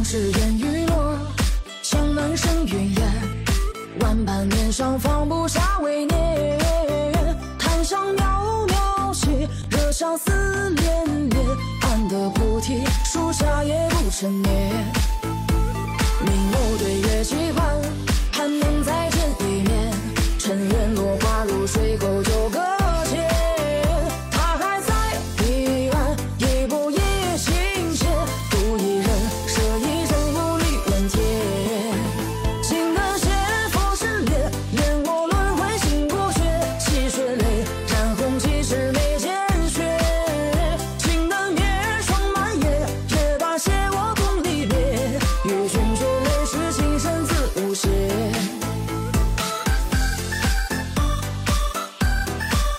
是烟雨落，香满生云烟，万般年少放不下为念。檀香袅袅起，惹相思连连，安得菩提树下也不成眠。明眸对月期盼，盼能再见一面，尘缘落花如水后就搁浅。他还在彼岸，一步一心间，渡一人，舍一人，无力问天。情难写佛是恋，恋我轮回心不绝，泣血泪，染红几世眉间雪。情难灭，霜满夜，也罢写我共离别，与君绝泪是情深自无邪。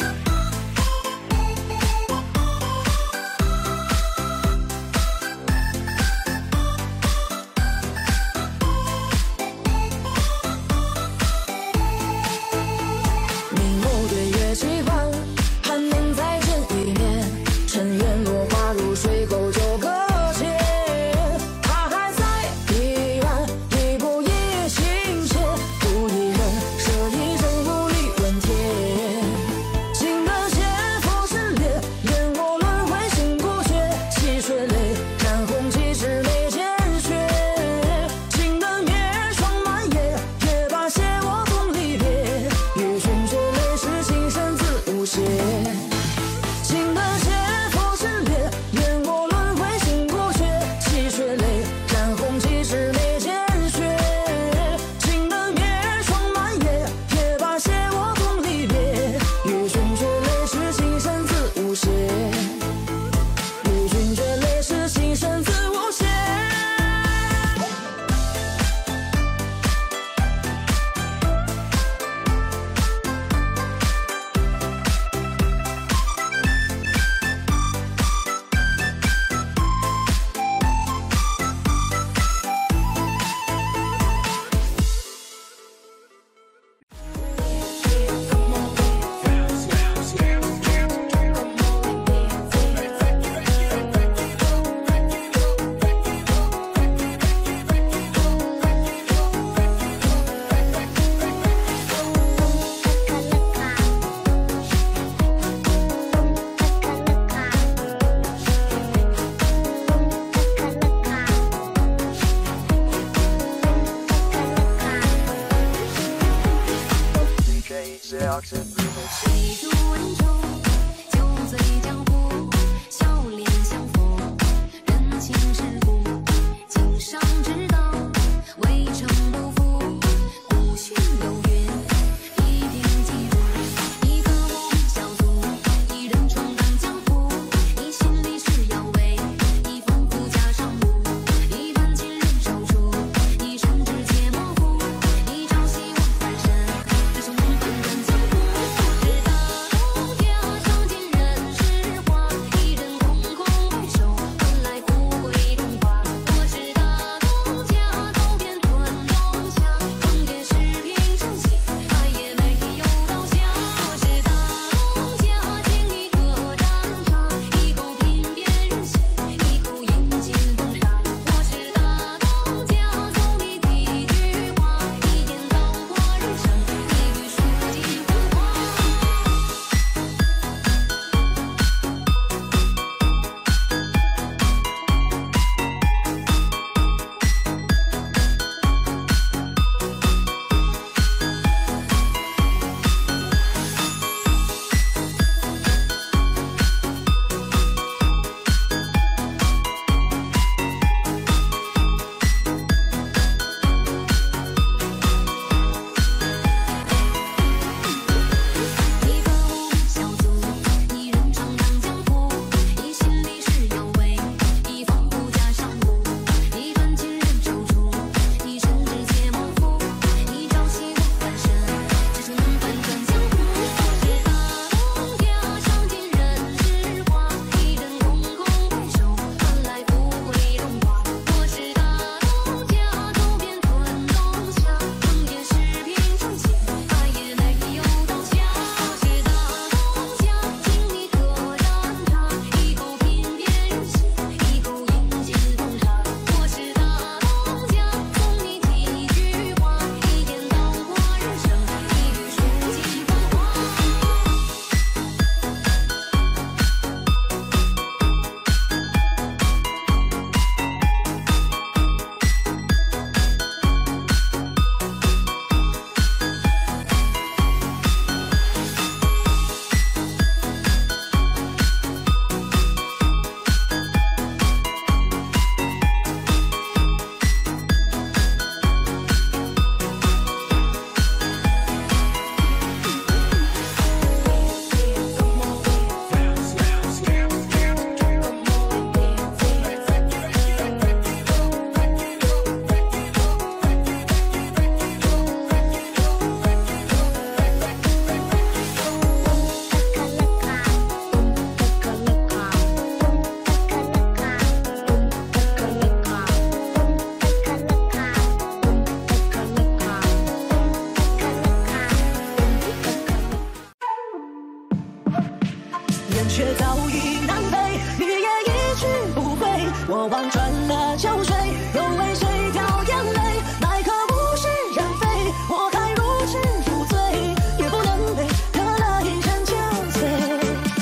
已南飞，你也一去不回。我望穿了秋水，又为谁掉眼泪？奈何物是人非，我还如痴如醉，也不能被隔了一生憔悴。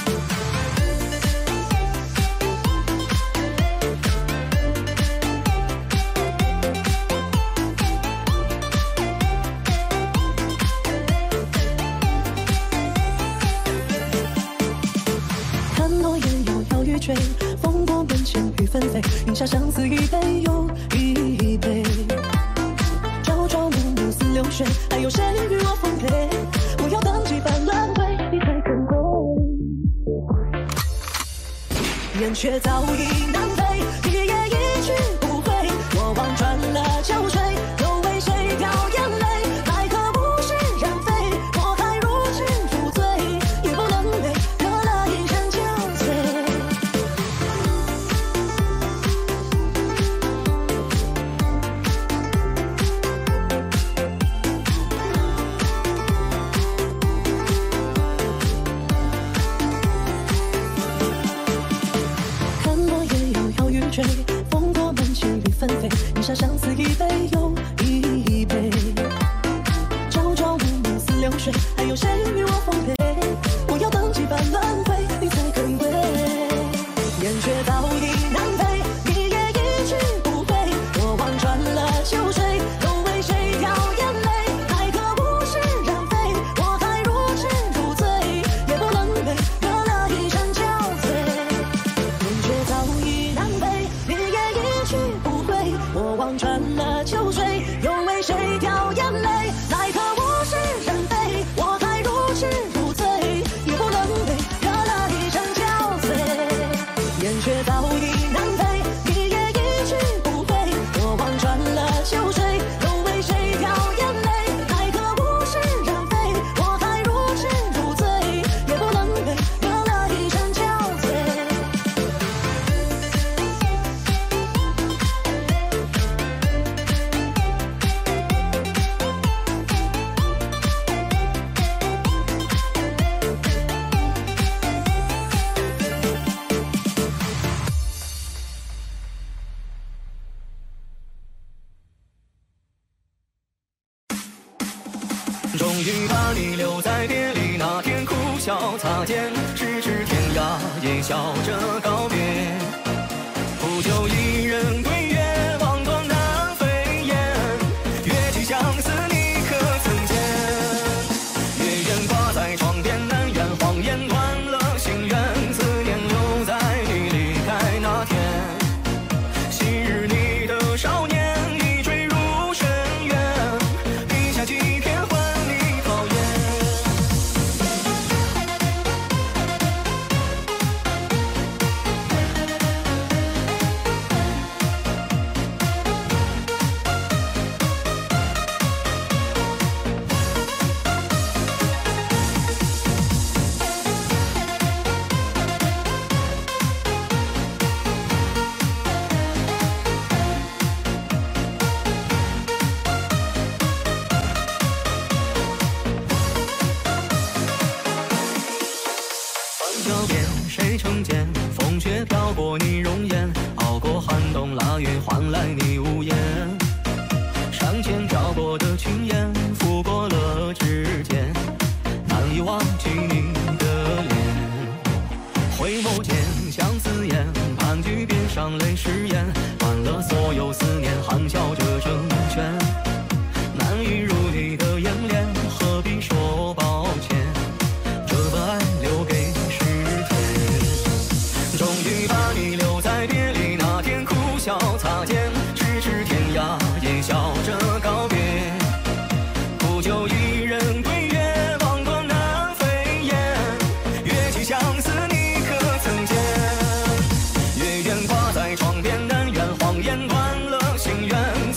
看落叶摇摇欲坠，风过门前雨纷飞，饮下相思一杯又一杯。朝朝暮暮似流水，还有谁与我奉陪？我要等几番轮回，你才肯归。燕雀早已南飞，你也一去不回。我望穿了秋水，又为谁掉眼泪？奈何物是人非，我还如痴如醉，也不能被隔了一生憔悴。看落叶摇摇欲坠，风过门前雨纷飞，饮下相思一杯又一杯。朝朝暮暮似流水，还有谁与我奉陪？我要等几番轮回，你才肯归。燕雀早已南飞，你也一去不回。我望穿了秋水，又为谁掉眼泪？奈何物是人非，我还如痴如醉，也不能被隔了一生憔悴。燕雀早已南飞，你也一去不回。我望穿了秋水，又为谁掉眼泪？奈何物是人非，我还如痴如醉，也不能被隔了一生憔悴。燕雀早已南飞，你也一去不回。我望穿了秋水，又为谁掉眼泪？奈何物是人非，我还如痴如醉，也不能被隔了一生憔悴。 终于把你留在别离那天，哭笑擦肩，咫尺天涯，也笑着告别。不就一人对月，望断南飞雁。月寄相思，你可曾见？月圆挂在窗边，难圆谎言断了心缘。思念留在你离开那天，昔日你的少年已坠入深渊，笔下几片魂。桥边谁成茧？风雪飘过你容颜，熬过寒冬腊月，换来你无言。山间飘过的青烟，拂过了指尖，难以忘记你的脸。回眸间相思烟，盘踞边上泪湿眼，换了所有思念，含笑着成全。难以如你的眼帘，何必说抱歉？这份爱留给终于把你留在别离那天，哭笑擦肩，咫尺天涯，也笑着告别。不就一人对月，望断南飞雁。月寄相思，你可曾见？月圆挂在窗边，难圆谎言断了心缘。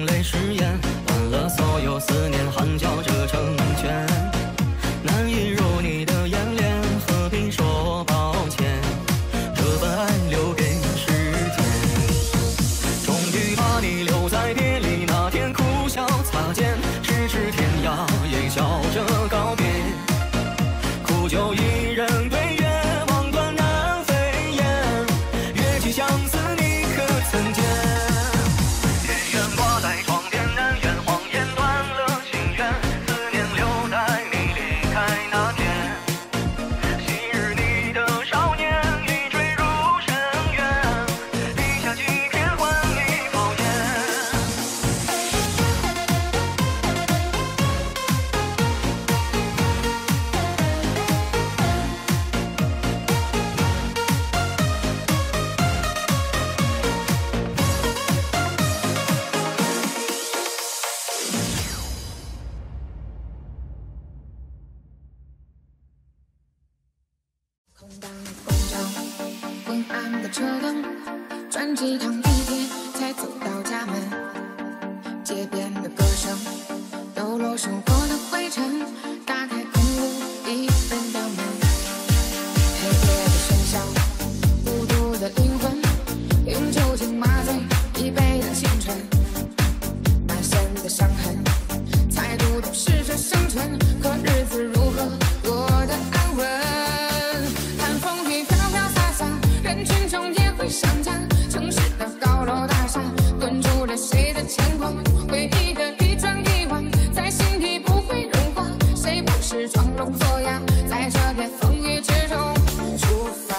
用泪誓言，换了所有思念，含笑着成全。难以入你的眼帘，何必说抱歉？这份爱留给时间。终于把你留在别离那天，哭笑擦肩，咫尺天涯，也笑着告别。苦酒一人对月，望断难飞燕。月寄相思，你可曾见？月圆挂在窗边，难圆谎言断了心愿。思念留在你离开那天。昔日你的少年，已坠入深渊。笔下几篇换你抱怨。 空荡的广场，昏暗的车灯，转几趟地铁才走到家门。街边的歌声，抖落生活的灰尘，打开空无一人的门。黑夜的喧嚣，孤独的灵魂，用酒精麻醉一杯的青春。满身的伤痕，才独独试着生存，可日子如何过得安稳？人群中也会想家，城市的高楼大厦困住了谁的牵挂？回忆的一砖一瓦，在心底不会融化。谁不是装聋作哑，在这片风雨之中出发？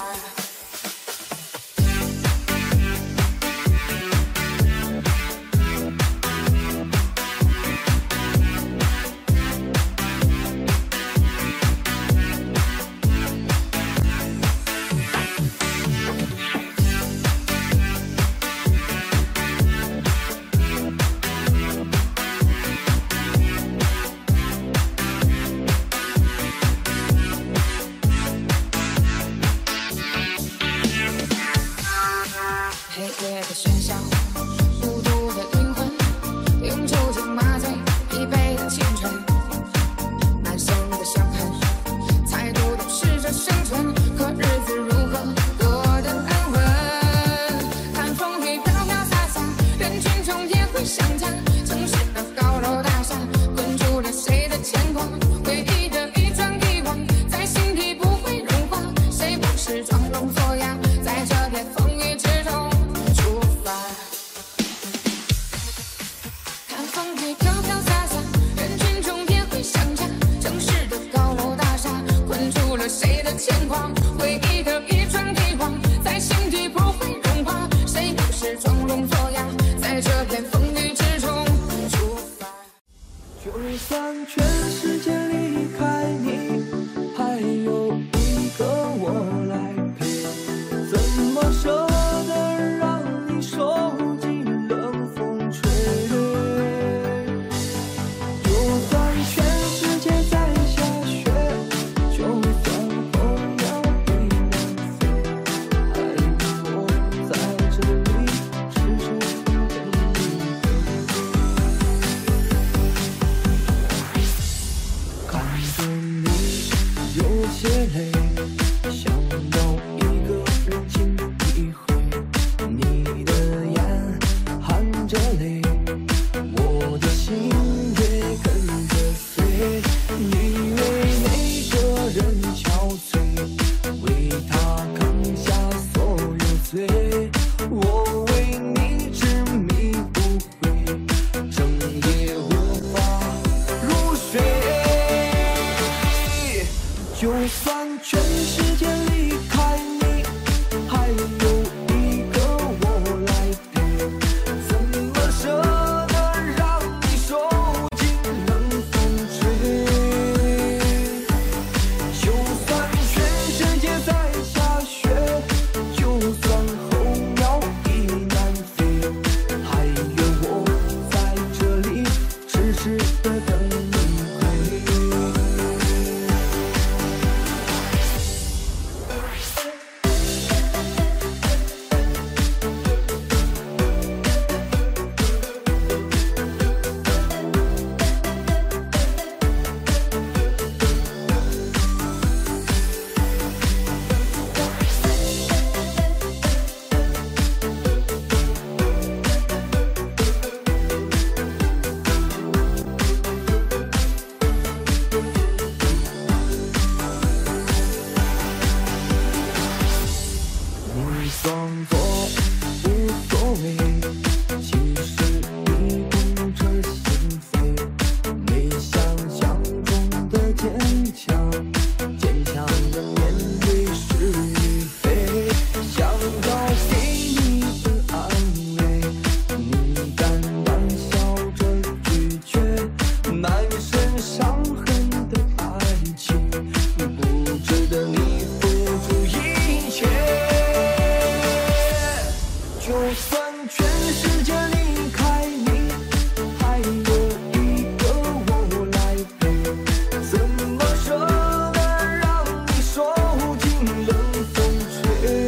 黑夜的喧嚣，孤独的灵魂，用酒精麻醉一杯的青春。满身的伤痕，才独独试着生存，可日子如何过得安稳？看风雨飘飘洒洒，人群中也会想家，城市的高楼大厦困住了谁的牵挂？回忆的一砖一瓦，在心底不会融化。谁不是装聋作哑，在这片风雨之中出发？看风雨飘飘洒洒，人群中也会想家，城市的高楼大厦困住了谁的牵挂？回忆的一砖一瓦，在心底不会融化。谁不是装聋作哑，在这片风雨之中出发？ 就算全世界离开你，还有一个我来陪，怎么舍得让你受尽冷风吹？就算全世界在下雪，就算候鸟已南飞，还有我在这里痴痴陪你。 慰。其实你痛彻心扉，没想象中的坚强，坚强的面对是与非。想要给你的安慰，你敢玩笑着拒绝，满身伤痕的爱情，不值得你付出一切。就算全世界离开你，还有一个我来陪，怎么舍得让你受尽冷风吹？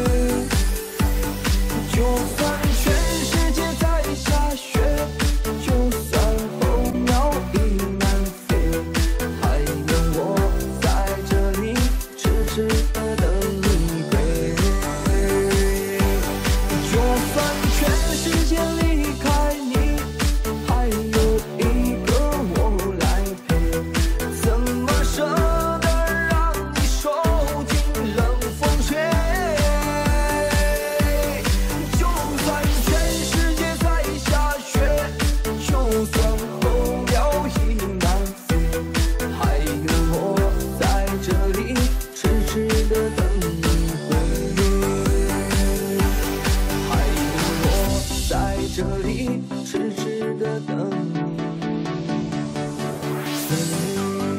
就算全世界在下雪，就算候鸟已南飞，还有我在这里痴痴地等你归。就算全世界离开你，还有一个我来陪，怎么舍得让你受尽冷风吹？就算全世界在下雪，就算候鸟已南飞，还有我在这里痴痴地等你归。还有我在这里痴痴地等你归。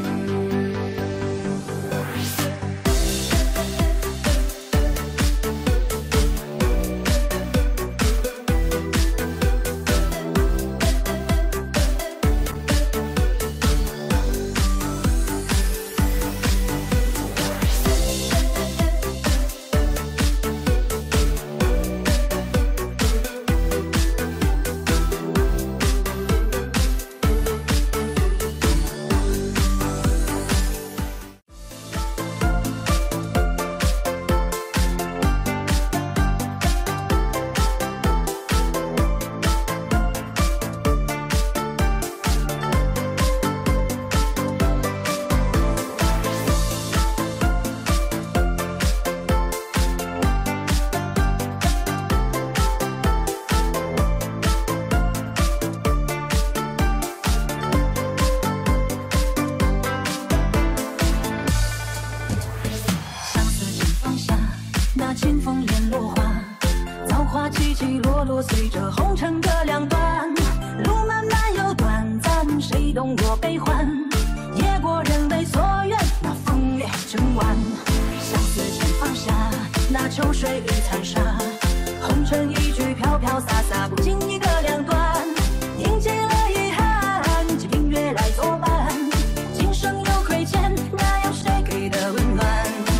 相思尽放下，那清风烟落花，造化起起落落，随着红尘的两端。路漫漫又短暂，谁懂我悲欢？夜过人为所愿，那风月正晚。相思尽放下，那秋水已残沙，红尘一曲飘飘洒洒，不经一个两端。迎接了遗憾，借明月来作伴。今生有亏欠，那有谁给的温暖？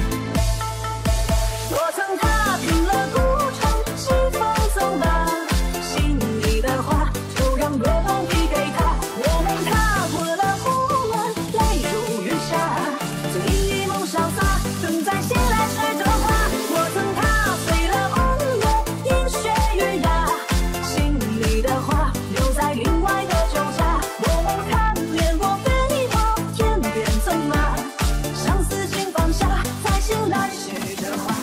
我曾踏遍了古城，西风走马，心里的话就让月光递给他。我们踏过了湖湾，泪如雨下，曾一一梦潇洒，等在醒来时的花。我曾踏碎了红颜，饮血月牙，心里的话留在云外的酒家。我们看遍过飞过天边策马，相思尽放下，在醒来时的花。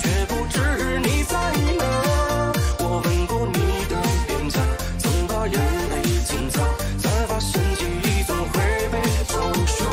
却不知你在哪。我吻过你的脸颊，曾把眼泪轻擦，才发现记忆总会被冲刷。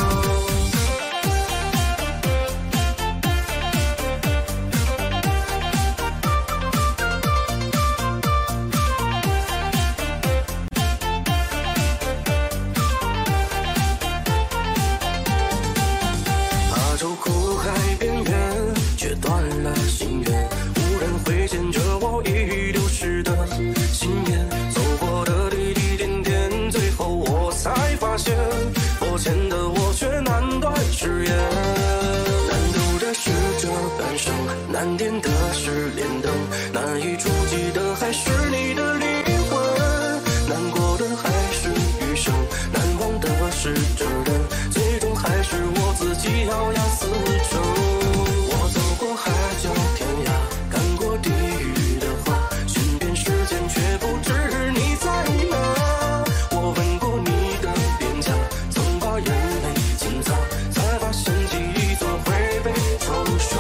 爬出苦海边缘，却断了心愿。无人会见着我已丢失的信念。走过的滴滴点点，最后我才发现，佛前的我却难断誓言。难渡的是这半生，难点的是莲灯，难以触及的还是你的灵魂，难过的还是余生，难忘的是这人，最终还是我自己咬牙死撑。我走过海角天涯，看过地狱的花，寻遍世间却不知你在哪。我吻过你的脸颊，曾把眼泪轻擦，才发现记忆总会被冲刷。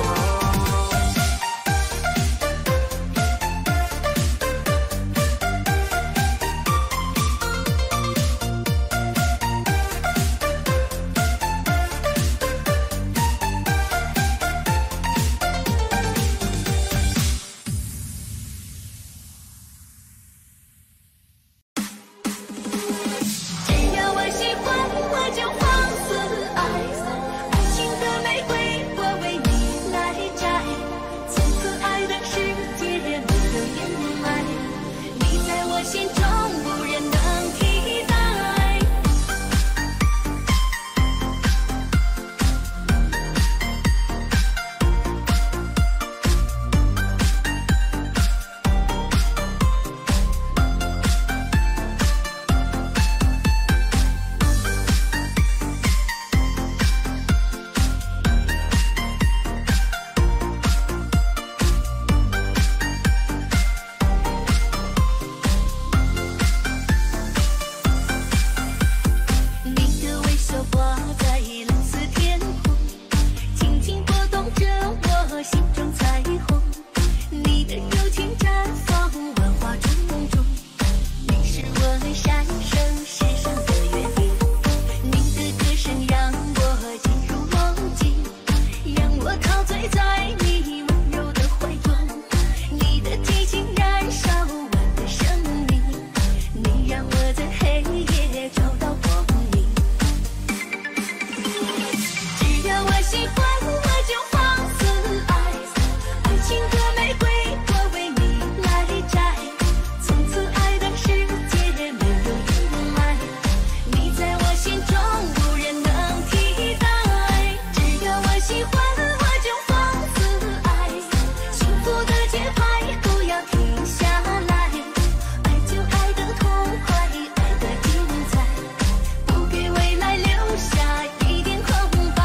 只要我喜欢，我就放肆爱，爱情的玫瑰我为你来摘，从此爱的世界没有阴霾，你在我心中无人能替代。你的微笑挂在蓝色天空，轻轻拨动着我心中彩虹。你的柔情绽放万花丛中，你是我闪生世上的约定。你的歌声让我进入梦境，让我陶醉在你温柔的怀中。你的激情燃烧我的生命，你让我在黑夜找到光明。只要我喜欢，我就放肆爱，爱情的玫瑰我为你来摘，从此爱的世界没有阴霾，你在我心中无人能替代。只要我喜欢，我就放肆爱，幸福的节拍不要停下来，爱就爱得痛快，爱得精彩，不给未来留下一点空白。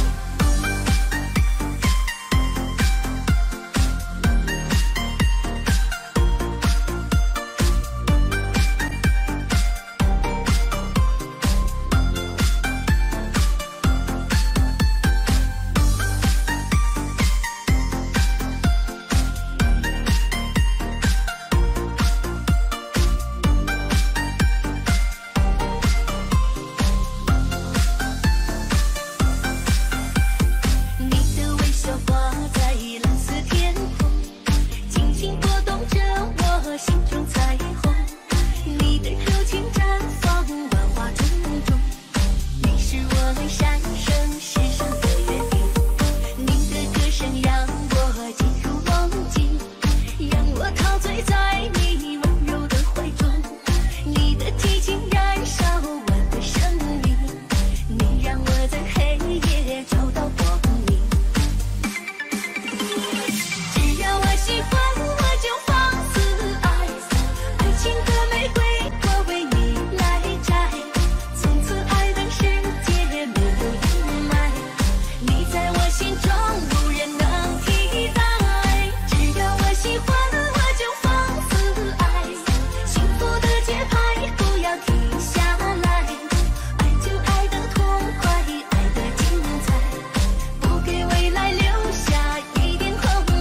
你的微笑挂在蓝色天空，轻轻拨动着我心中彩虹。你的柔情绽放万花丛中，你是我闪生世上的约定。你的歌声让我进入梦境，让我陶醉在你温柔的怀中。你的激情燃烧我的生命，你让我在黑夜找到光明。只要我喜欢，我就放肆爱，爱情的玫瑰我为你来摘，从此爱的世界没有阴霾，你在我心中无人能替代。只要我喜欢，我就放肆爱，幸福的节拍不要停下来，爱就爱得痛快，爱得精彩，不给未来留下一点空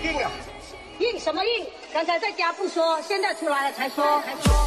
硬啊！ 硬什么硬？刚才在家不说，现在出来了才说。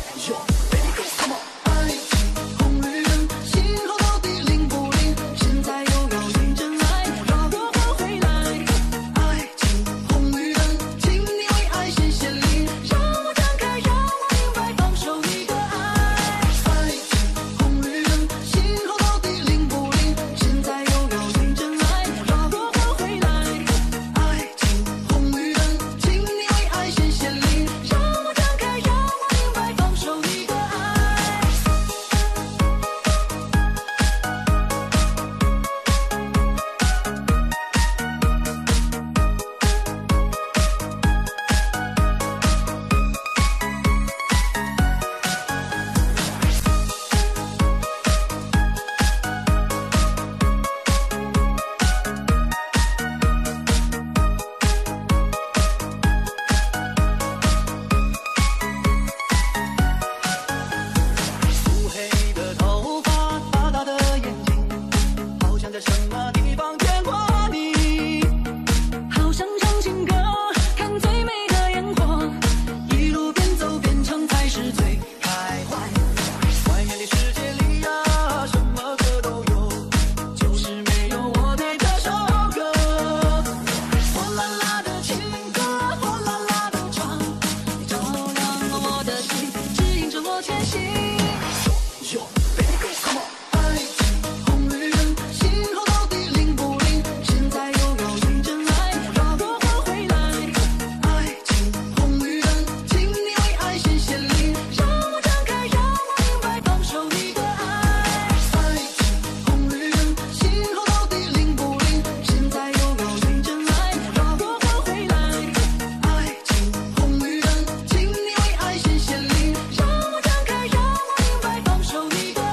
爱情红绿灯，信号到底灵不灵？现在又要认真爱，绕过还回来。爱情红绿灯，请你为爱先显灵，让我张开，让我明白，放手你的爱。爱情红绿灯，信号到底灵不灵？现在又要认真爱，绕过还回来。爱情红绿灯，请你为爱先显灵，让我张开，让我明白，放手你的爱。 乌黑的头发，大大的眼睛，好像在什么地方见过你。 好想唱情歌，看最美的烟火，一路边走边唱才是最开怀。 外面的世界里呀，什么歌都有，就是没有我的这首歌。 火辣辣的情歌，火辣辣的唱，你照亮了我的心，指引着我前行。爱情红绿灯，信号到底灵不灵？现在又要认真爱，绕过还回来。爱情红绿灯，请你为爱先显灵，让我张开，让我明白，放手你的爱。爱情红绿灯，信号到底灵不灵？现在又要认真爱，绕过还回来。爱情红绿灯，请你为爱先显灵，让我张开，让我明白，放手你的爱。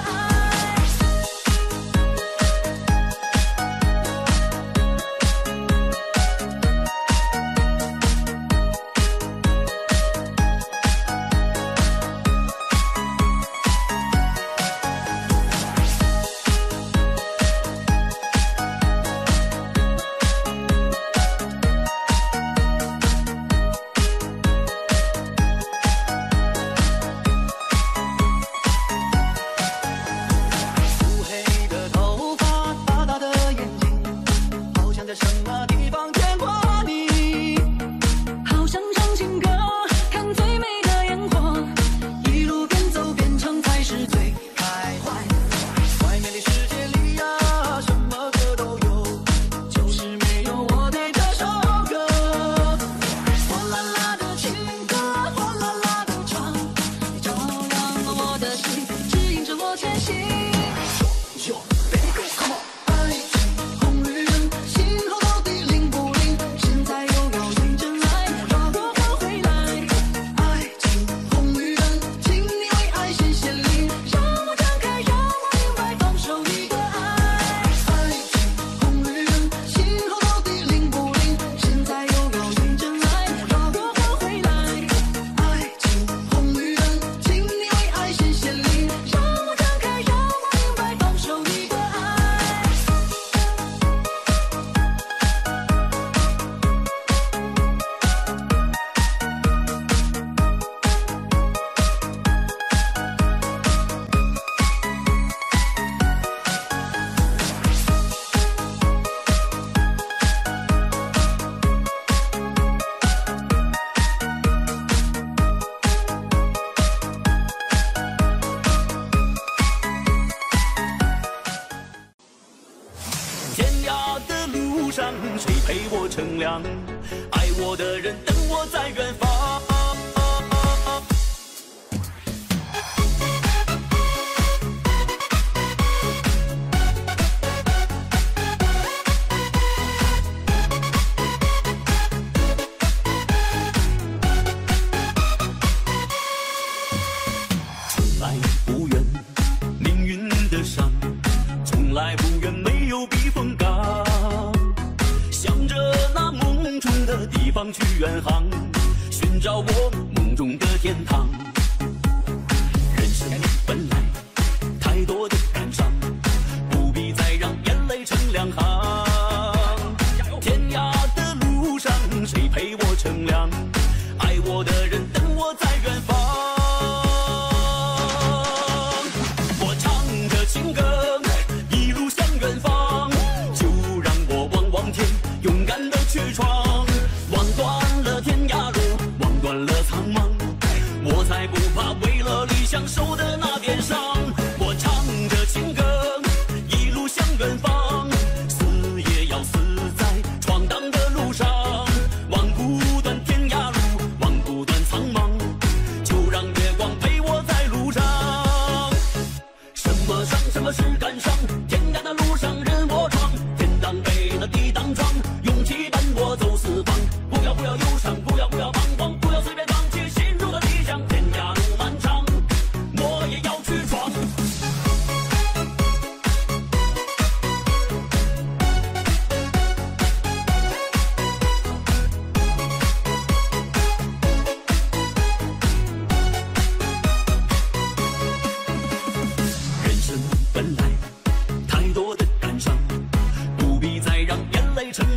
乌黑的头发，大大的眼睛，好像在什么地方见过你。 好想唱情歌，看最美的烟火，一路边走边唱才是最开怀。 外面的世界里呀，什么歌都有，就是没有我的这首歌。 火辣辣的情歌，火辣辣的唱，你照亮了我的心，指引着我前行。爱情红绿灯，信号到底灵不灵？现在又要认真爱，绕过还回来。爱情红绿灯，请你为爱先显灵，让我张开，让我明白，放手你的爱。爱情红绿灯，信号到底灵不灵？现在又要认真爱，绕过还回来。爱情红绿灯，请你为爱先显灵，让我张开，让我明白，放手你的爱。 天涯的路上，谁陪我乘凉？爱我的人等我在远方。从来不怨命运的伤，从来不愿没有避风港，向着那梦中的地方去远航，寻找我梦中的天堂。人生本来太多的感伤，不必再让眼泪成两行。天涯的路上，谁陪我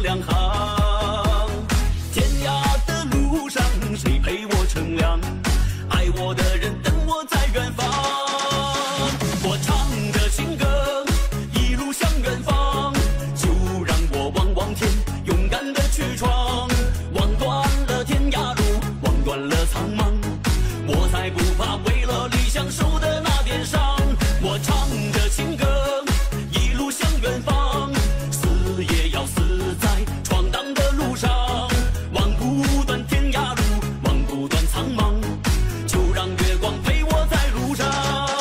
两行。天涯的路上，谁陪我乘凉？爱我的人等我在远方。我唱着情歌，一路向远方，就让我望望天，勇敢的去闯，望断了天涯路，望断了苍茫，我才不怕为了理想受的那点伤。我唱着情歌，一路向远方，死也要死在闯荡的路上，望不断天涯路，望不断苍茫，就让月光陪我在路上。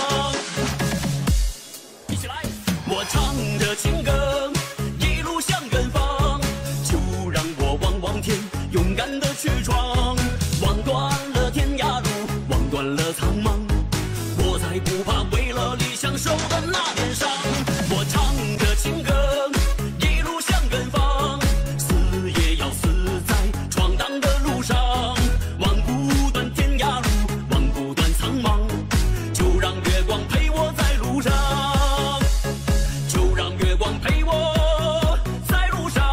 一起来，我唱着情歌，一路向远方，就让我望望天，勇敢的去闯，望断了天涯路，望断了苍茫，我才不怕为了理想受的那点伤。我唱着情歌，一路向远方，死也要死在闯荡的路上，望不断天涯路，望不断苍茫，就让月光陪我在路上，就让月光陪我在路上。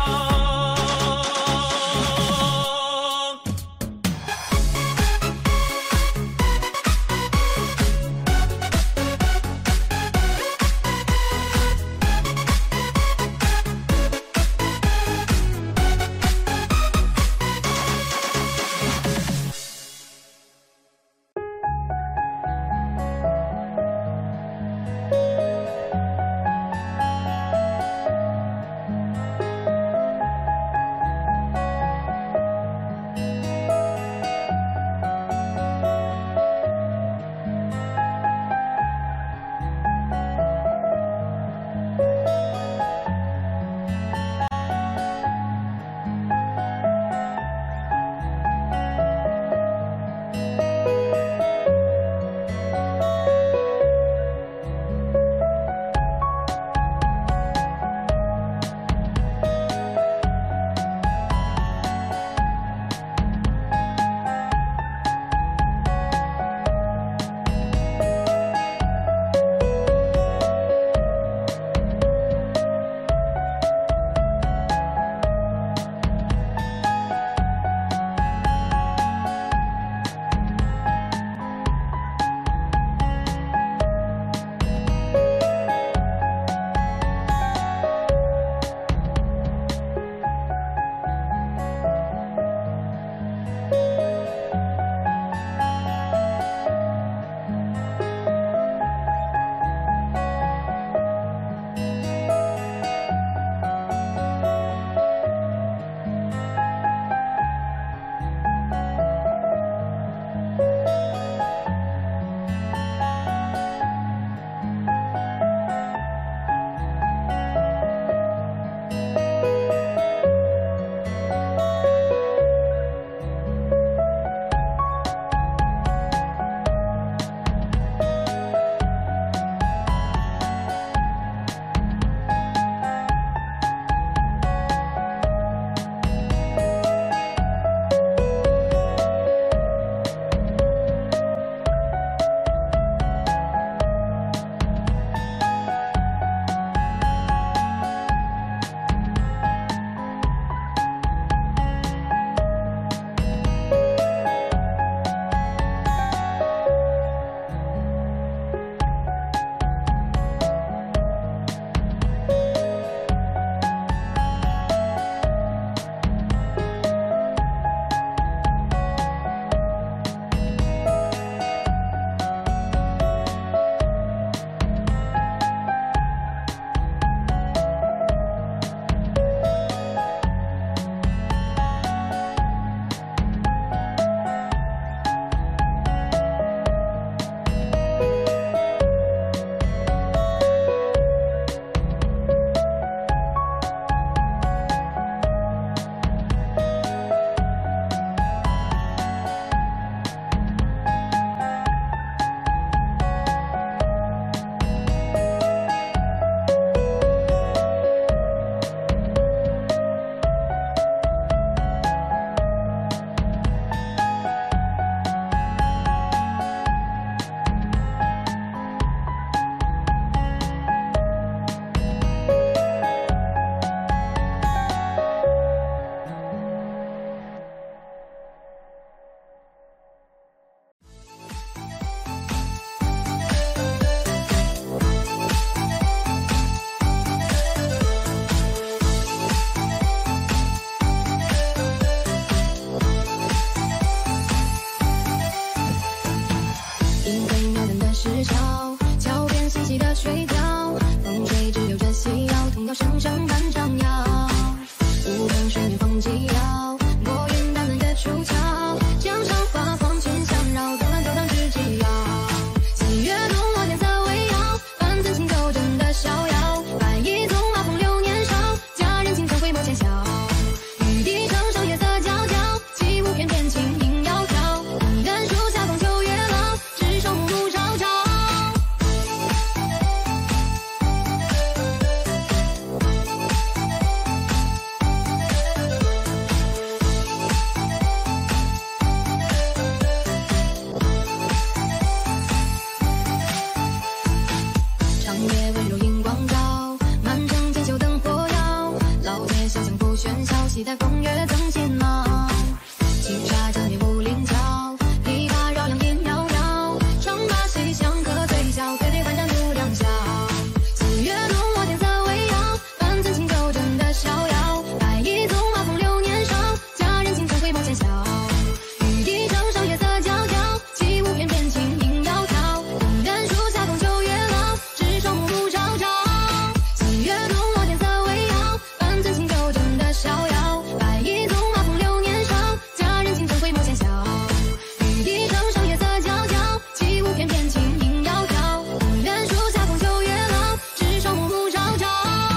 期待风月增添吗？轻纱江夜不灵巧，琵琶绕梁音袅袅，唱罢西厢客醉笑，对对欢唱度良宵。四月浓墨天色微扬，半寸清酒真的逍遥。白衣纵马风流年少，佳人轻松回眸浅笑。玉笛声声夜色皎皎，起舞翩翩轻音窈窕。东园树下风秋月老，执手暮暮朝朝。四月浓墨天色微扬，半寸清酒真的逍遥。白衣纵马风流年少，佳人轻松回眸浅笑。玉笛声声夜色皎皎，起舞翩翩轻音窈窕。东园树下风秋月老，执手暮暮朝朝。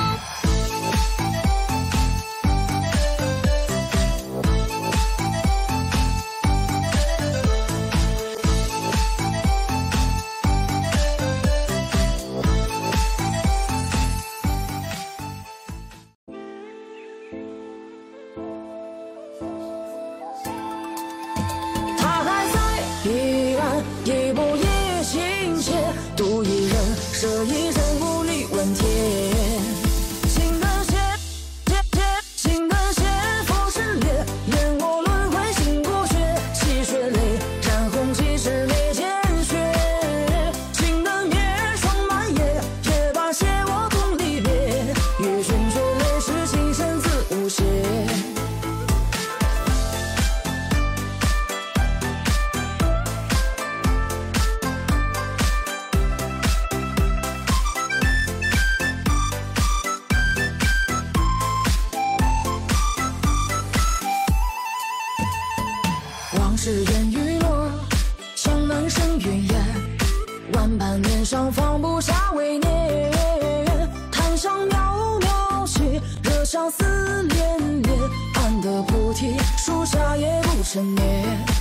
他还在彼岸，一步一心切，独一人，舍一人，无力问天。心的血，心的血，佛是烈，愿我轮回心不血，泣血泪，染红几世眉间雪。情的灭，霜满夜，也罢写我同离别，月轩却泪是情深自无邪。往事烟雨落，香满生云烟。万般年少放不下为念，檀香袅袅起，惹相思连连。安得菩提树下也不成眠。